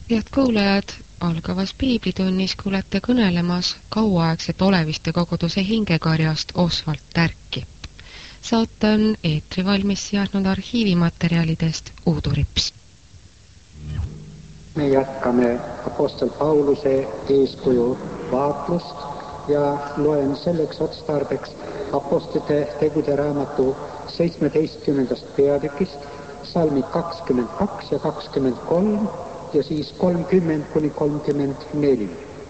Head kuulajad, algavas piiblitunnis kuulete kõnelemas kauaaegset oleviste koguduse hingekarjast Oswald Tärki. Saate on eetri valmis seadnud arhiivimaterjalidest Uudu Rips. Me jätkame apostel Pauluse eeskuju vaatlust ja loen selleks otstarbeks apostlite tegude raamatu 17. peatükist salmid 22 ja 23 ja siis 30–34.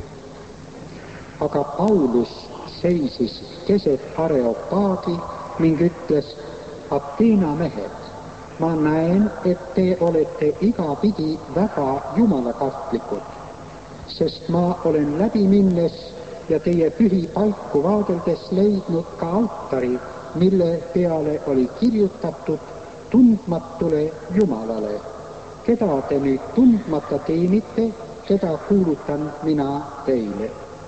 Aga Paulus seisis keset Areopaagi ning ütles: Ateena mehed, ma näen, et te olete igapidi väga jumalakahtlikud, sest ma olen läbi minnes ja teie pühi paiku vaadeldes leidnud ka altari, mille peale oli kirjutatud tundmatule Jumalale. Keda te nüüd tundmata teenite, keda kuulutan mina teile.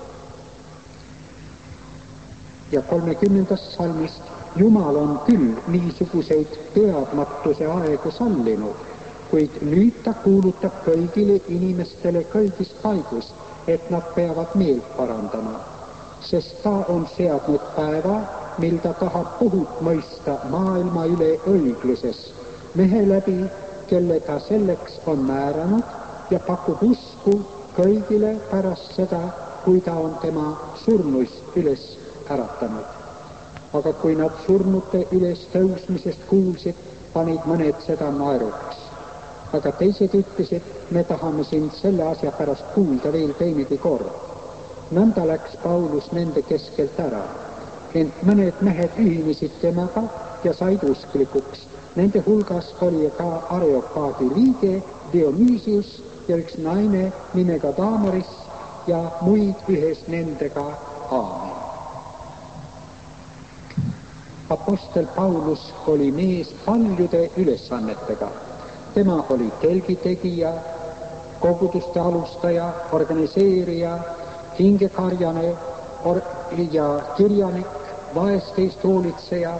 Ja 30. salmist: Jumal on küll niisuguseid teadmatuse aegu sallinud, kuid nüüd ta kuulutab kõigile inimestele kõigis paigus, et nad peavad meelt parandama, sest ta on seadnud päeva, mil ta tahab kohut mõista maailma üle õigluses, mehe läbi, kelle ta selleks on määranud ja pakub usku kõigile pärast seda, kui ta on tema surnuist üles äratanud. Aga kui nad surnute üles tõusmisest kuulsid, panid mõned seda naeruks. Aga teised ütlesid: me tahame sind selle asja pärast kuulda veel teinegi kord. Nõnda läks Paulus nende keskelt ära, ent mõned mehed ühinesid temaga ja said usklikuks. Nende hulgas oli ka Areopaagi liige Dionüüsius ja üks naine nimega Damaris ja muid ühes nendega Aamen. Apostel Paulus oli mees paljude ülesannetega. Tema oli telgitegija, koguduste alustaja, organiseerija, hingekarjane ja kirjanik, vaeste eest hoolitseja,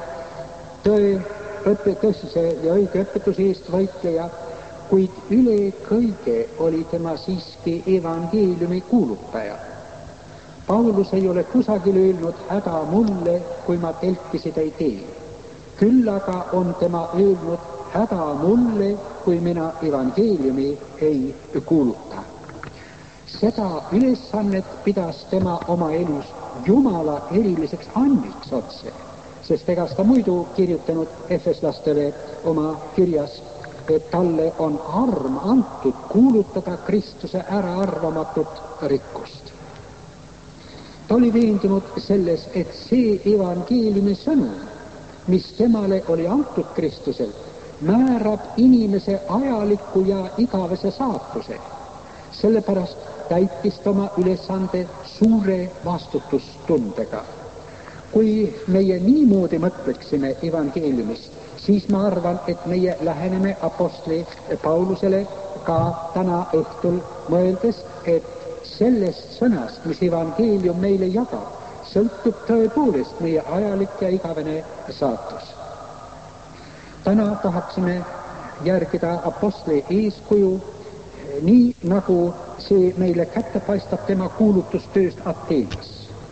tõsise ja õige õpetuse eest võitleja, kuid üle kõige oli tema siiski evangeeliumi kuulutaja. Paulus ei ole kusagil öelnud häda mulle, kui ma telkisid ei tee. Küll aga on tema öelnud häda mulle, kui mina evangeeliumi ei kuuluta. Seda ülesannet pidas tema oma elus Jumala eriliseks anniks otse, sest egas ta muidu kirjutanud efeslastele oma kirjas, et talle on arm antud kuulutada Kristuse äraarvamatut rikkust. Ta oli veendunud selles, et see evangeeliumi sõnum, mis temale oli antud Kristuselt, määrab inimese ajaliku ja igavese saatuse. Sellepärast täitis ta oma ülesande suure vastutustundega. Kui meie niimoodi mõtleksime evangeeliumist, siis ma arvan, et meie läheneme apostli Paulusele ka täna õhtul mõeldes, et sellest sõnast, mis evangeelium meile jagab, sõltub tõepoolest meie ajalik ja igavene saatus. Täna tahaksime järgida apostli eeskuju, nii nagu see meile kätte paistab tema kuulutustööst Ateenas.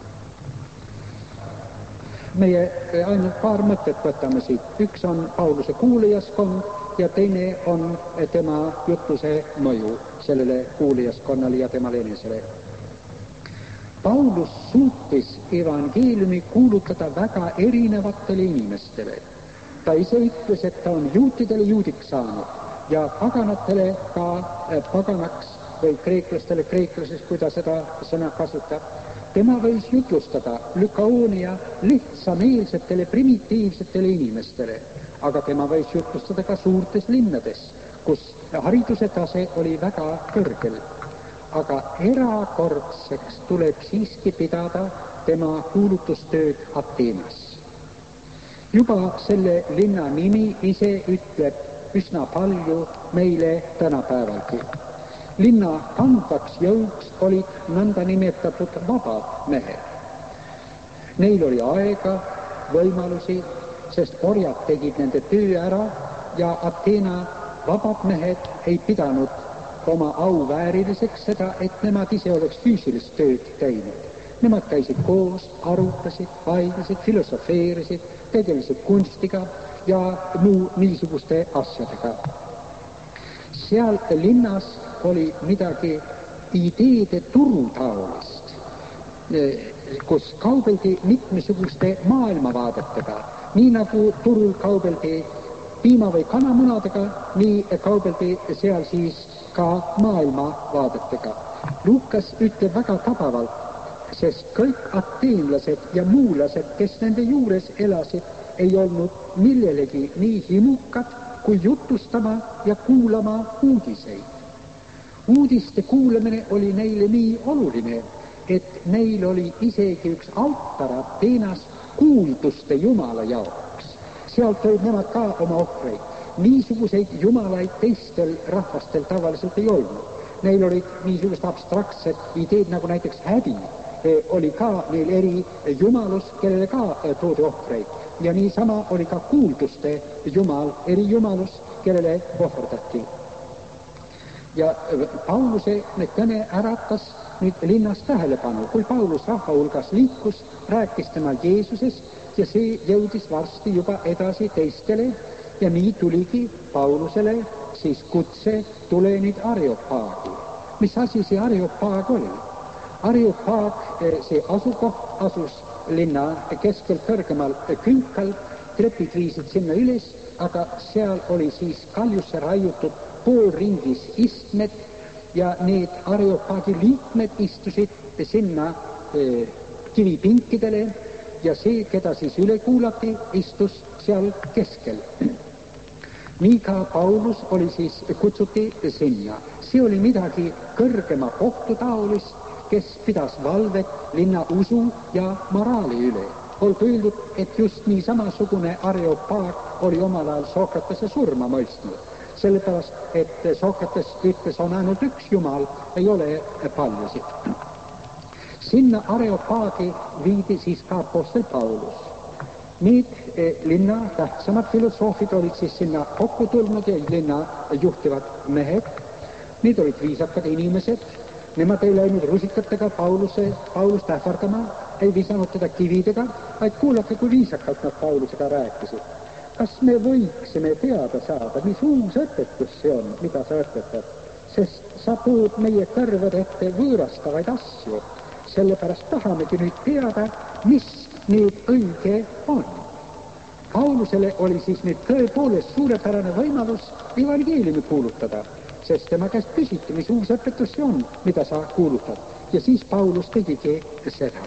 Meie ainult paar mõtet võtame siit. Üks on Pauluse kuulajaskond ja teine on tema jutluse mõju sellele kuulajaskonnale ja temale enesele. Paulus suutis evangeeliumi kuulutada väga erinevatele inimestele. Ta ise ütles, et ta on juutidele juudiks saanud ja paganatele ka paganaks või kreeklastele kreeklasest, kui ta seda sõna kasutab. Tema võis jutlustada Lükaonia lihtsameelsetele primitiivsetele inimestele, aga tema võis jutlustada ka suurtes linnades, kus hariduse tase oli väga kõrgel. Aga erakordseks tuleb siiski pidada tema kuulutustööd Ateenas. Juba selle linna nimi ise ütleb üsna palju meile tänapäevalgi. Linna kandvaks jõuks olid nõnda nimetatud vabad mehed. Neil oli aega, võimalusi, sest orjad tegid nende töö ära ja Ateena vabad mehed ei pidanud oma auvääriliseks seda, et nemad ise oleks füüsilist tööd teinud. Nemad käisid koos, arutasid, vaidlesid, filosofeerisid, tegelesid kunstiga ja muu niisuguste asjadega. Seal linnas oli midagi ideede turutaolist, kus kaubeldi mitmesuguste maailmavaadetega, nii nagu turul kaubeldi piima- või kanamunadega, nii kaubeldi seal siis ka maailmavaadetega. Lukas ütleb väga tabavalt, sest kõik ateenlased ja muulased, kes nende juures elasid, ei olnud millelegi nii himukad kui jutustama ja kuulama uudiseid. Uudiste kuulamine oli neile nii oluline, et neil oli isegi üks altar Ateenas kuulduste jumala jaoks. Sealt olid nemad ka oma ohvreid. Niisuguseid jumalaid teistel rahvastel tavaliselt ei olnud. Neil olid niisugused abstraktsed ideed nagu näiteks häbi. Oli ka neil eri jumalus, kellele ka toodi ohvreid. Ja niisama oli ka kuulduste jumal, eri jumalus, kellele ohverdati. Ja Pauluse kõne äratas nüüd linnas tähelepanu. Kui Paulus rahva hulgas liikus, rääkis tema Jeesusest ja see jõudis varsti juba edasi teistele ja nii tuligi Paulusele siis kutse tule nüüd Areopaagi. Mis asi see Areopaag oli? Areopaag, see asukoht asus linna keskelt kõrgemal künkal, trepid viisid sinna üles, aga seal oli siis kaljusse raiutud poolringis istmed ja need Areopaagi liikmed istusid sinna kivipinkidele ja see, keda siis üle kuulati, istus seal keskel. Nii ka Paulus oli siis kutsuti sinna. See oli midagi kõrgema kohtu taolist, kes pidas valvet linna usu ja moraali üle. Olgu öeldud, et just nii samasugune Areopaag oli omal ajal Sokratese surma mõistnud. Sellepärast, et Sokrates ütles, on ainult üks jumal, ei ole paljusid. Sinna Areopaagi viidi siis ka apostel Paulus. Need linna tähtsamad filosoofid olid siis sinna kokku tulnud ja linna juhtivad mehed. Need olid viisakad inimesed. Nemad ei läinud rusikatega Paulust ähvardama, ei visanud teda kividega, vaid kuulake, kui viisakalt nad Paulusega rääkisid. Kas me võiksime teada saada, mis uus õpetus see on, mida sa õpetad? Sest sa tood meie kõrvade ette võõrastavaid asju. Sellepärast tahamegi nüüd teada, mis nüüd õige on. Paulusele oli siis nüüd tõepoolest suurepärane võimalus evangeeliumi kuulutada, sest tema käest küsiti, mis uus õpetus see on, mida sa kuulutad. Ja siis Paulus tegigi seda.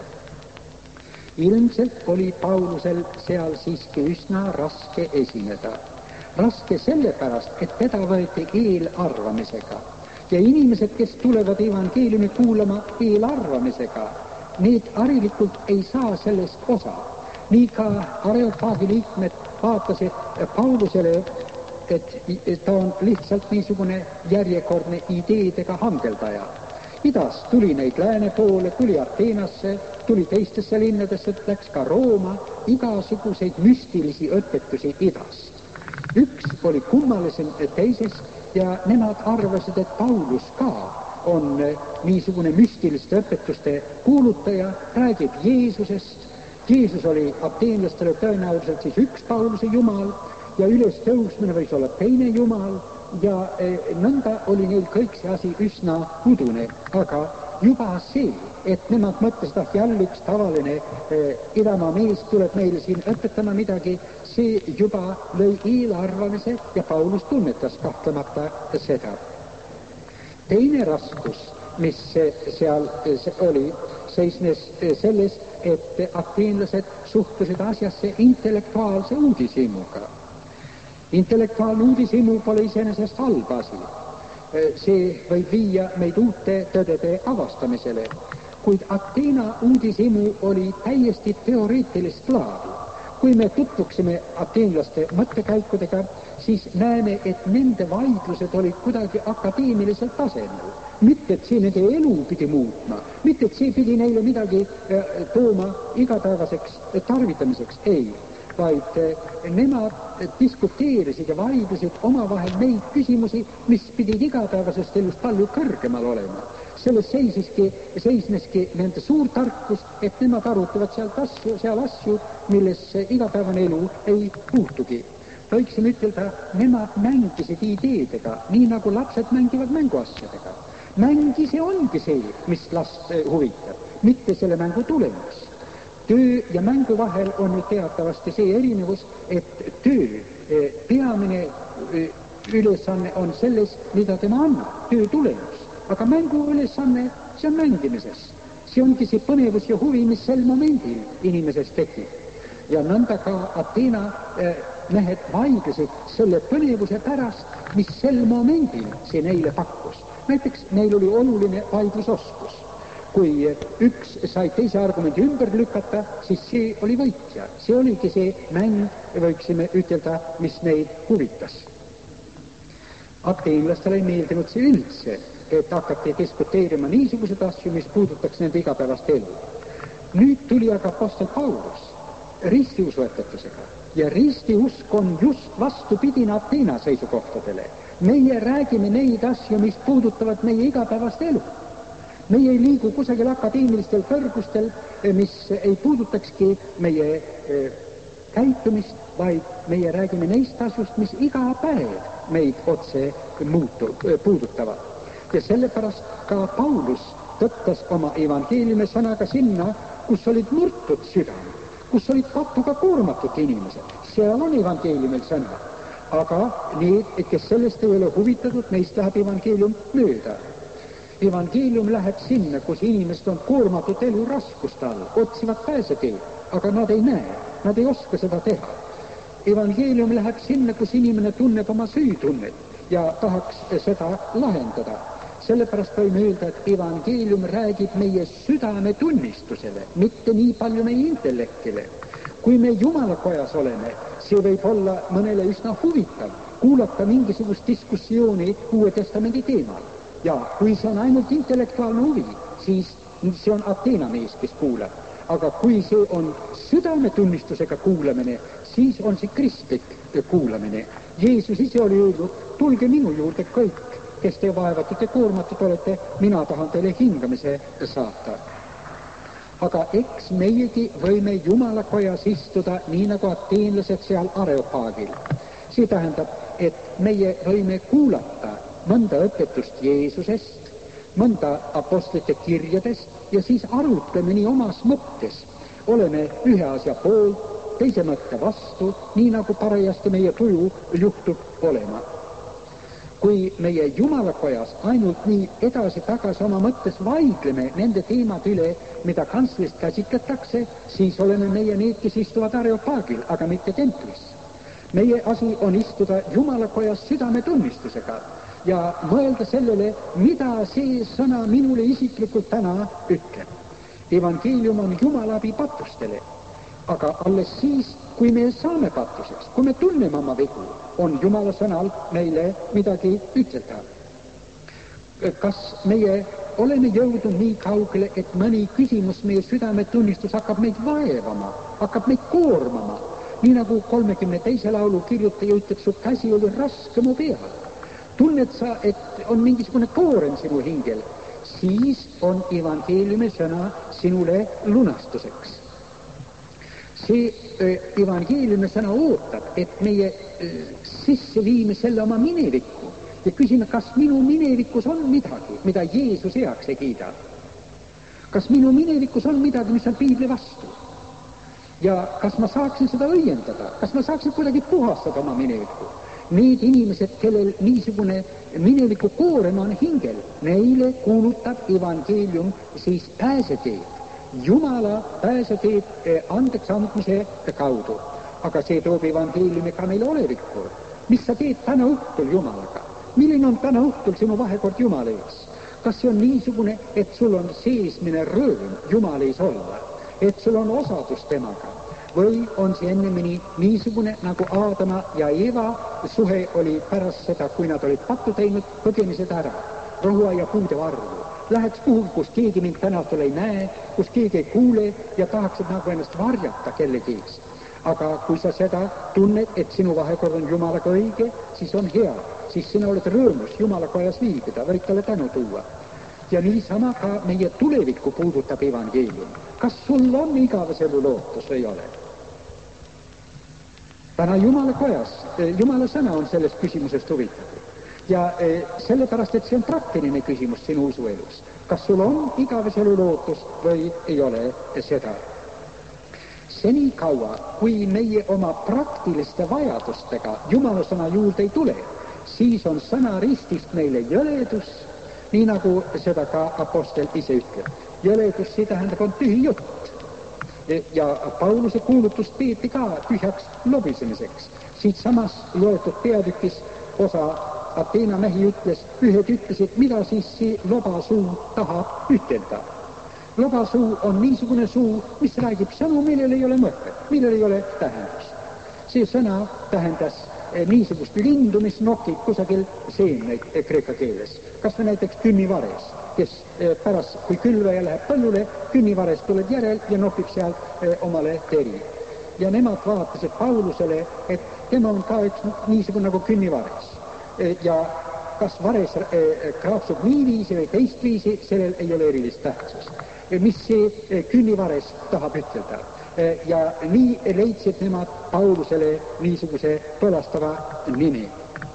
Ilmselt oli Paulusel seal siiski üsna raske esineda. Raske sellepärast, et teda võeti eelarvamisega. Ja inimesed, kes tulevad evangeeliumi kuulama eelarvamisega, need harilikult ei saa sellest osa. Nii ka Areopaagi liikmed vaatasid Paulusele, et ta on lihtsalt niisugune järjekordne ideedega hangeldaja. Idas tuli neid lääne poole, tuli Ateenasse, tuli teistesse linnadesse, läks ka Rooma, igasuguseid müstilisi õpetusi idast. Üks oli kummalisem teisest ja nemad arvasid, et Paulus ka on niisugune müstiliste õpetuste kuulutaja, räägib Jeesusest. Jeesus oli ateenlastele tõenäoliselt siis üks Pauluse jumal ja üles tõusmine võis olla teine jumal ja nõnda oli neil kõik see asi üsna udune, aga juba see, et nemad mõtlesid, jälle üks tavaline Idamaa mees tuleb meile siin õpetama midagi, see juba lõi eelarvamise ja Paulus tunnetas kahtlemata seda. Teine raskus, mis seal oli, seisnes selles, et ateenlased suhtusid asjasse intellektuaalse uudishimuga. Intellektuaalne uudishimu pole iseenesest halb asi. See võib viia meid uute tõdede avastamisele, kuid Ateena uudishimu oli täiesti teoreetilist laadi. Kui me tutvuksime ateenlaste mõttekäikudega, siis näeme, et nende vaidlused olid kuidagi akadeemilisel tasemel. Mitte, et see nende elu pidi muutma, mitte, et see pidi neile midagi tooma igapäevaseks tarvitamiseks, ei, vaid nemad diskuteerisid ja vaidlesid omavahel neid küsimusi, mis pidid igapäevasest elust palju kõrgemal olema. Selles seisneski nende suur tarkus, et nemad arutavad seal asju, millesse igapäevane elu ei puutugi. Võiksime ütelda, nemad mängisid ideedega, nii nagu lapsed mängivad mänguasjadega. Mäng ise ongi see, mis last huvitab, mitte selle mängu tulemus. Töö ja mängu vahel on nüüd teatavasti see erinevus, et töö peamine ülesanne on selles, mida tema annab, töö tulemus. Aga mängu ülesanne, see on mängimises. See ongi see põnevus ja huvi, mis sel momendil inimesest tekib. Ja nõnda ka Ateena mehed vaidlesid selle põnevuse pärast, mis sel momendil see neile pakkus. Näiteks neil oli oluline vaidlusoskus. Kui üks sai teise argumendi ümber lükata, siis see oli võitja. See oligi see mäng, võiksime ütelda, mis neid huvitas. Ateenlastele ei meeldinud see üldse, et hakati diskuteerima niisugused asju, mis puudutaks nende igapäevast elu. Nüüd tuli aga apostel Paulus ristiusuõpetusega ja ristiusk on just vastupidine Ateena seisukohtadele. Meie räägime neid asju, mis puudutavad meie igapäevast elu. Meie ei liigu kusagil akadeemilistel kõrgustel, mis ei puudutakski meie käitumist, vaid meie räägime neist asjust, mis iga päev meid otse puudutavad. Ja sellepärast ka Paulus tõttas oma evangeeliumi sõnaga sinna, kus olid murtud südam, kus olid patuga koormatud inimesed. Seal on evangeeliumil sõna. Aga need, kes sellest ei ole huvitatud, neist läheb evangeelium mööda. Evangeelium läheb sinna, kus inimesed on koormatud elu raskuste all, otsivad pääseteed, aga nad ei näe, nad ei oska seda teha. Evangeelium läheb sinna, kus inimene tunneb oma süütunnet ja tahaks seda lahendada. Sellepärast võime öelda, et evangeelium räägib meie südametunnistusele, mitte nii palju meie intellektile. Kui me Jumalakojas oleme, see võib olla mõnele üsna huvitav kuulata mingisugust diskussiooni Uue Testamendi teemal. Ja kui see on ainult intellektuaalne huvi, siis see on Ateena mees, kes kuulab. Aga kui see on südametunnistusega kuulamine, siis on see kristlik kuulamine. Jeesus ise oli öelnud, tulge minu juurde kõik, kes te vaevatud ja koormatud olete, mina tahan teile hingamise saata. Aga eks meiegi võime Jumalakojas istuda nii nagu ateenlased seal Areopaagil. See tähendab, et meie võime kuulata mõnda õpetust Jeesusest, mõnda apostlite kirjadest ja siis arutleme nii omas mõttes. Oleme ühe asja poolt, teise mõtte vastu, nii nagu parajasti meie tuju juhtub olema. Kui meie Jumalakojas ainult nii edasi-tagasi oma mõttes vaidleme nende teemad üle, mida kantslist käsitletakse, siis oleme meie need, kes istuvad Areopaagil, aga mitte templis. Meie asi on istuda Jumalakojas südametunnistusega ja mõelda sellele, mida see sõna minule isiklikult täna ütleb. Evangeelium on Jumala abi patustele, aga alles siis, kui me saame patuseks, kui me tunneme oma vigu, on Jumala sõnal meile midagi ütelda. Kas meie oleme jõudnud nii kaugele, et mõni küsimus meie südametunnistus hakkab meid vaevama, hakkab meid koormama, nii nagu 32. laulu kirjutaja ütleb, su käsi oli raske mu peal. Tunned sa, et on mingisugune koorem sinu hingel, siis on evangeeliumi sõna sinule lunastuseks. See evangeeliumi sõna ootab, et meie sisse viime selle oma minevikku ja küsime, kas minu minevikus on midagi, mida Jeesus heaks ei kiida. Kas minu minevikus on midagi, mis on piibli vastu? Ja kas ma saaksin seda õiendada? Kas ma saaksin kuidagi puhastada oma minevikku? Need inimesed, kellel niisugune mineviku koorem on hingel, neile kuulutab evangeelium siis pääseteed. Jumala pääseteed andeks andmise kaudu. Aga see toob evangeeliumi ka meile olevikku. Mis sa teed täna õhtul Jumalaga? Milline on täna õhtul sinu vahekord Jumala ees? Kas see on niisugune, et sul on seesmine rõõm Jumala ees olla? Et sul on osadus temaga? Või on see ennemini niisugune, nagu Aadama ja Eva suhe oli pärast seda, kui nad olid pattu teinud, põgenised ära, rohuaia puude varju. Läheks kuhugi, kus keegi mind tänatul ei näe, kus keegi ei kuule ja tahaksid nagu ennast varjata kellegi ees. aga kui sa seda tunned, et sinu vahekord on Jumalaga õige, siis on hea, siis sina oled rõõmus Jumala kojas viibida, võid talle tänu tuua. Ja niisama ka meie tulevikku puudutab evangeelium. Kas sul on igavese elu lootus või ei ole? Täna Jumala kojas, Jumala sõna on sellest küsimusest huvitatud. Ja sellepärast, et see on praktiline küsimus sinu usuelus. Kas sul on igavese elu lootus või ei ole seda? Seni kaua, kui meie oma praktiliste vajadustega Jumala sõna juurde ei tule, siis on sõna ristist meile jõledus, nii nagu seda ka apostel ise ütleb. Jõledus, see tähendab, on tühi jutt. Ja Pauluse kuulutust peeti ka tühjaks lobisemiseks. Siit samas loetud peatükis osa Ateena mehi ütles, ühed ütlesid, mida siis see lobasuu tahab ütelda. Lobasuu on niisugune suu, mis räägib sõnu, millel ei ole mõtet, millel ei ole tähendus. See sõna tähendas niisugust lindu, mis nokib kusagil seemneid kreeka keeles. Kas või näiteks künnivares, kes pärast, kui külvaja läheb põllule, künnivares tuleb järel ja nokib seal omale teri. Ja nemad vaatasid Paulusele, et tema on ka üks niisugune nagu künnivares. Ja kas vares kraatsub nii viisi või teist viisi, sellel ei ole erilist tähtsust. Mis see künnivares tahab ütelda. Ja nii leidsid nemad Paulusele niisuguse põlastava nimi.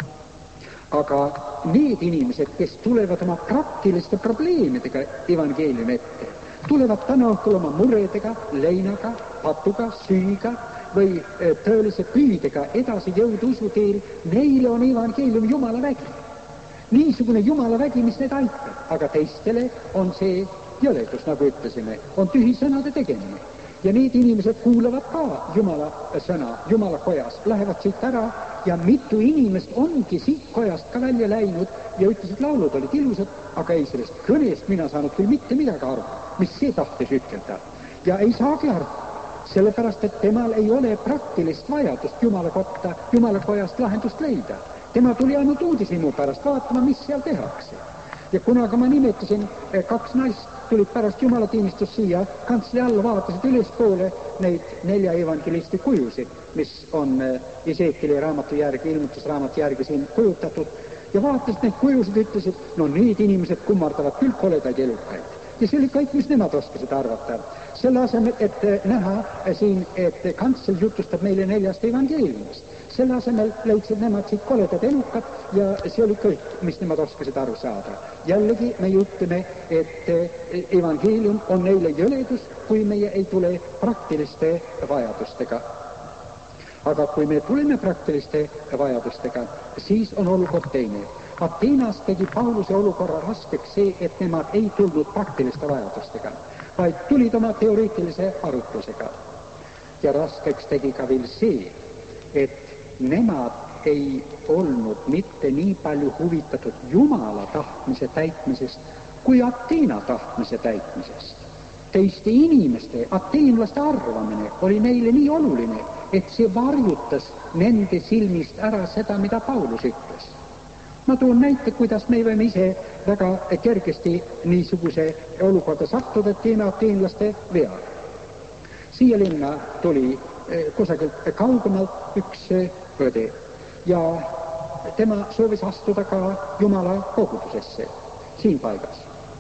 Aga need inimesed, kes tulevad oma praktiliste probleemidega evangeeliumi ette, tulevad täna õhtul oma muredega, leinaga, patuga, süüga või tõelise püüdega edasi jõuda usuteel, neile on evangeelium Jumala vägi. Niisugune Jumala vägi, mis need aitab, aga teistele on see jõledus, nagu ütlesime, on tühi sõnade tegemine. Ja need inimesed kuulavad ka Jumala sõna, Jumala kojas, lähevad siit ära ja mitu inimest ongi siit kojast ka välja läinud ja ütlesid, laulud olid ilusad, aga ei sellest kõnest mina saanud küll mitte midagi aru, mis see tahtis ütelda. Ja ei saagi aru, sellepärast, et temal ei ole praktilist vajadust Jumala kotta, Jumala kojast lahendust leida. Tema tuli ainult uudishimu pärast vaatama, mis seal tehakse. Ja kunaga ma nimetasin, 2 naist tulid pärast jumalateenistust siia, kantsli alla vaatasid ülespoole neid 4 evangelisti kujusid, mis on Ezekieli raamatu järgi, ilmutusraamatu järgi siin kujutatud, ja vaatasid neid kujusid, ütlesid, no need inimesed kummardavad küll koledaid elukaid. Ja see oli kõik, mis nemad oskasid arvata. Selle asemel, et näha siin, et kantsel jutustab meile 4 evangeeliumist. Selle asemel leidsid nemad siit koledad elukad ja see oli kõik, mis nemad oskasid aru saada. Jällegi me ütleme, et evangeelium on neile jõledus, kui meie ei tule praktiliste vajadustega. Aga kui me tuleme praktiliste vajadustega, siis on olukord teine. Ateenas tegi Pauluse olukorra raskeks see, et nemad ei tulnud praktiliste vajadustega, vaid tulid oma teoreetilise arutlusega. Ja raskeks tegi ka veel see, et nemad ei olnud mitte nii palju huvitatud Jumala tahtmise täitmisest kui Ateena tahtmise täitmisest. Teiste inimeste, ateenlaste arvamine oli neile nii oluline, et see varjutas nende silmist ära seda, mida Paulus ütles. Ma toon näite, kuidas me võime ise väga kergesti niisuguse olukorda sattuda, et teeme ateenlaste vea. Siia linna tuli kusagilt kaugemalt üks õde ja tema soovis astuda ka Jumala kogudusesse siin paigas.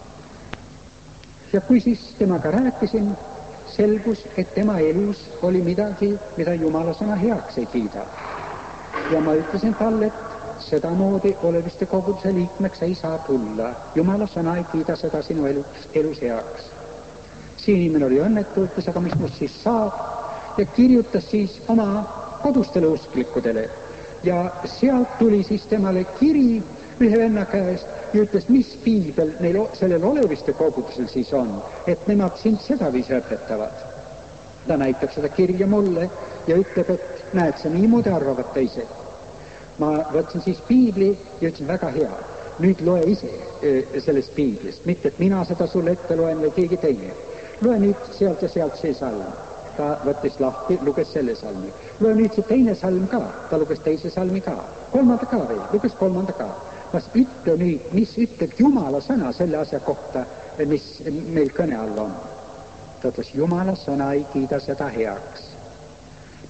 Ja kui siis temaga rääkisin, selgus, et tema elus oli midagi, mida Jumala sõna heaks ei kiida. Ja ma ütlesin talle, et sedamoodi oleviste koguduse liikmeks ei saa tulla. Jumala sõna ei kiida seda sinu elus heaks. See inimene oli õnnetu, ütles, aga mis must siis saab? Ja kirjutas siis oma kodustele usklikudele. Ja sealt tuli siis temale kiri ühe venna käest ja ütles, mis piibel neil sellel oleviste kogudusel siis on, et nemad sind sedaviisi õpetavad. Ta näitab seda kirja mulle ja ütleb, et näed, sa niimoodi arvavad teised. Ma võtsin siis piibli ja ütlesin, väga hea, nüüd loe ise sellest piiblist, mitte et mina seda sulle ette loen või keegi teine. Loe nüüd sealt ja sealt see salm. Ta võttis lahti, luges selle salmi. Loe nüüd see teine salm ka, ta luges teise salmi ka. Kolmanda ka veel, luges kolmanda ka. Mas ütle nüüd, mis ütleb Jumala sõna selle asja kohta, mis meil kõne all on. Ta ütles, Jumala sõna ei kiida seda heaks.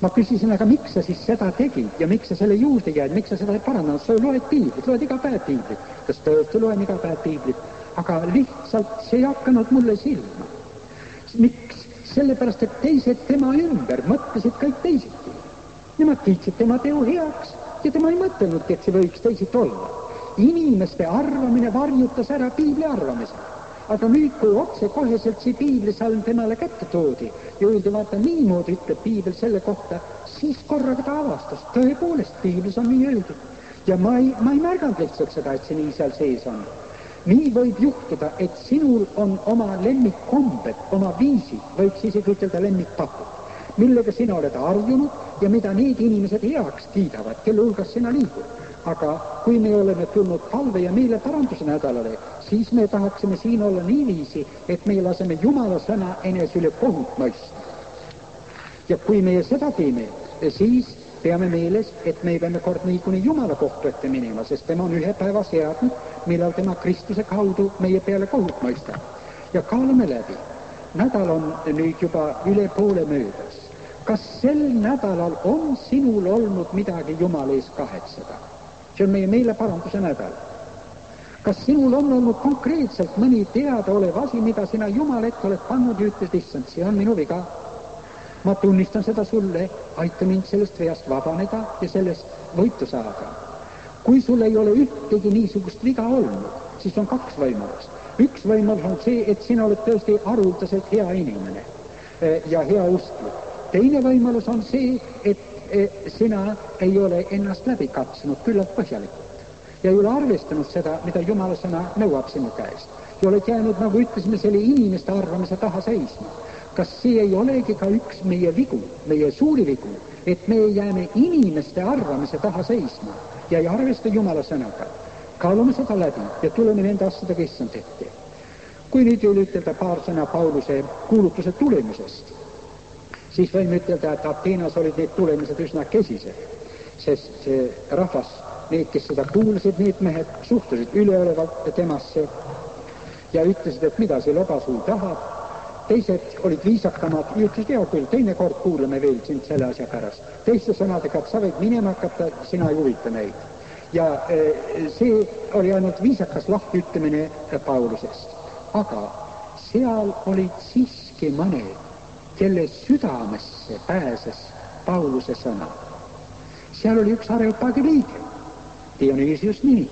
Ma küsisin, aga miks sa siis seda tegid ja miks sa selle juurde jäid, miks sa seda ei parandanud, sa loed piiblit, loed iga päev piiblit. Tas tõesti loen iga päev piiblit, aga lihtsalt see ei hakanud mulle silma. Miks? Sellepärast, et teised tema ümber mõtlesid kõik teisiti. Nemad kiitsid tema teo heaks ja tema ei mõtelnudki, et see võiks teisiti olla. Inimeste arvamine varjutas ära piibli arvamise. Aga nüüd, kui otse koheselt see piiblisalm temale kätte toodi ja öeldi, vaata, niimoodi ütleb piibel selle kohta, siis korraga ta avastas. Tõepoolest, piiblis on nii öeldud. Ja ma ei märganud lihtsalt seda, et see nii seal sees on. Nii võib juhtuda, et sinul on oma lemmikkombed, oma viisid, võiks isegi ütelda lemmikpapud, millega sina oled harjunud ja mida need inimesed heaks kiidavad, kelle hulgas sina liigud. Aga kui me oleme tulnud palve ja meile paranduse nädalale, siis me tahaksime siin olla niiviisi, et me laseme Jumala sõna enese üle kohut mõista. Ja kui meie seda teeme, siis peame meeles, et me peame kord niikuinii Jumala kohtu ette minema, sest tema on ühe päeva seadnud, millal tema Kristuse kaudu meie peale kohut mõistab. Ja kaalume läbi. Nädal on nüüd juba üle poole möödas. Kas sel nädalal on sinul olnud midagi Jumala ees kahetseda? See on meie meeleparanduse nädal. Kas sinul on olnud konkreetselt mõni teadaolev asi, mida sina Jumala ette oled pannud ja ütled, issand, see on minu viga. Ma tunnistan seda sulle, aita mind sellest veast vabaneda ja sellest võitu saada. Kui sul ei ole ühtegi niisugust viga olnud, siis on kaks võimalust. Üks võimalus on see, et sina oled tõesti haruldaselt hea inimene ja hea usklik. Teine võimalus on see, et sina ei ole ennast läbi katsunud küllalt põhjalikult ja ei ole arvestanud seda, mida Jumala sõna nõuab sinu käest. Ja oled jäänud, nagu ütlesime, selle inimeste arvamise taha seisma. Kas see ei olegi ka üks meie vigu, meie suuri vigu, et me jääme inimeste arvamise taha seisma ja ei arvesta Jumala sõnaga? Kaalume seda läbi ja tuleme nende asjadega issand ette. Kui nüüd ütelda paar sõna Pauluse kuulutuse tulemusest, siis võime ütelda, et Ateenas olid need tulemused üsna kesised, sest rahvas, need, kes seda kuulsid, need mehed suhtusid üleolevalt temasse ja ütlesid, et mida see lobasuu tahab. Teised olid viisakamad ja ütlesid, hea küll, teine kord kuulame veel sind selle asja pärast. Teiste sõnadega, et sa võid minema hakata, sina ei huvita meid. Ja see oli ainult viisakas lahtiütlemine Paulusest. Aga seal olid siiski mõned, kelle südamesse pääses Pauluse sõna. Seal oli üks Areopagi liige, Dionysius nimi,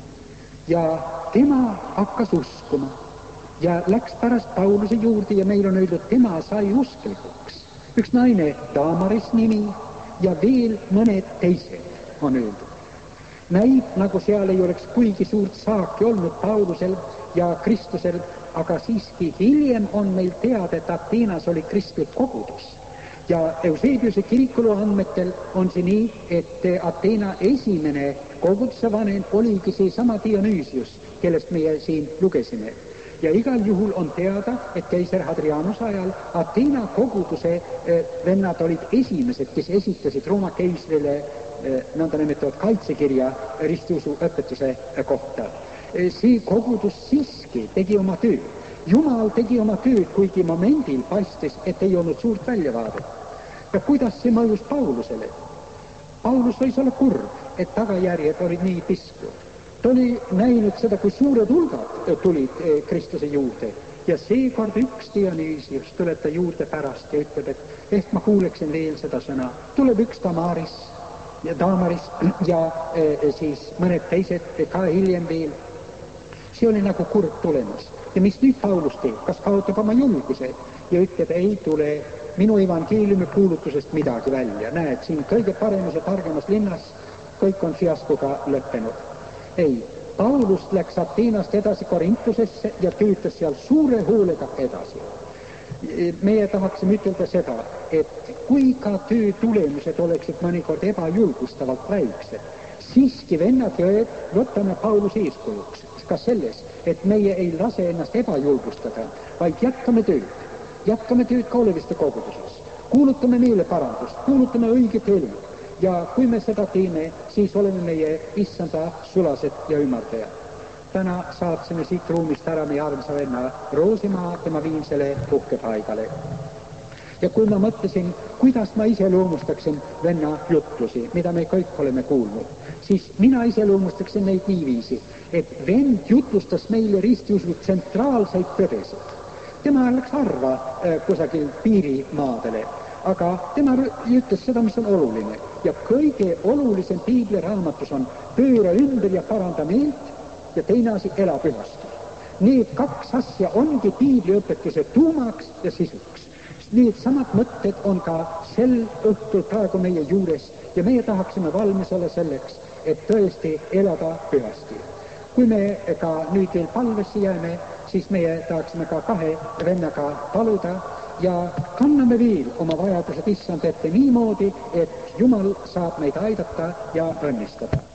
ja tema hakkas uskuma ja läks pärast Pauluse juurde ja meil on öeldud, tema sai usklikuks. Üks naine, Damaris nimi ja veel mõned teised on öeldud. Näib, nagu seal ei oleks kuigi suurt saaki olnud Paulusel ja Kristusel, aga siiski hiljem on meil teada, et Ateenas oli kristlik kogudus. Ja Eusebiuse kirikulu andmetel on see nii, et Ateena esimene koguduse vanem oligi seesama Dionysius, kellest meie siin lugesime. Ja igal juhul on teada, et keiser Hadrianuse ajal Ateena koguduse vennad olid esimesed, kes esitasid Rooma keisrile nõnda nimetatud kaitsekirja ristiusu õpetuse kohta. See kogudus siiski tegi oma tööd. Jumal tegi oma tööd, kuigi momendil paistis, et ei olnud suurt väljavaadet. Ja kuidas see mõjus Paulusele? Paulus võis olla kurb, et tagajärjed olid nii pisku. Ta oli näinud seda, kui suured hulgad tulid Kristuse juurde ja seekord üks Dionysius tuleb ta juurde pärast ja ütleb, et ehk ma kuuleksin veel seda sõna. Tuleb üks Damaris ja siis mõned teised ka hiljem veel. See oli nagu kurb tulemus. Ja mis nüüd Paulus teeb? Kas kaotab oma julguse ja ütleb, ei tule minu evangeeliumi kuulutusest midagi välja. Näed, siin kõige paremas ja targemas linnas kõik on fiaskoga lõppenud. Ei, Paulus läks Ateenast edasi Korintusesse ja töötas seal suure hoolega edasi. Meie tahaksime ütelda seda, et kui ka töö tulemused oleksid mõnikord ebajulgustavalt väiksed, siiski vennad ja õed, võtame Paulus eeskujuks ka selles, et meie ei lase ennast ebajulgustada, vaid jätkame tööd ka oleviste koguduses. Kuulutame meeleparandust, kuulutame õiget elu ja kui me seda teeme, siis oleme meie issanda sulased ja ümardajad. Täna saatsime siit ruumist ära meie armsa venna Roosimaa tema viimsele puhkepaigale. Ja kui ma mõtlesin, kuidas ma iseloomustaksin venna jutlusi, mida me kõik oleme kuulnud, siis mina iseloomustaksin neid niiviisi, et vend jutlustas meile ristiusu tsentraalseid tõdesid. Tema läks harva kusagil piirimaadele, aga tema ütles seda, mis on oluline. Ja kõige olulisem piibliraamatus on pööra ümber ja paranda meelt ja teine asi, ela pühasti. Need kaks asja ongi piibliõpetuse tuumaks ja sisuks. Need samad mõtted on ka sel õhtul praegu meie juures ja meie tahaksime valmis olla selleks, et tõesti elada pühasti. Kui me ka nüüd veel palvesse jääme, siis meie tahaksime ka kahe vennaga paluda ja kanname veel oma vajadused issand ette niimoodi, et Jumal saab meid aidata ja õnnistada.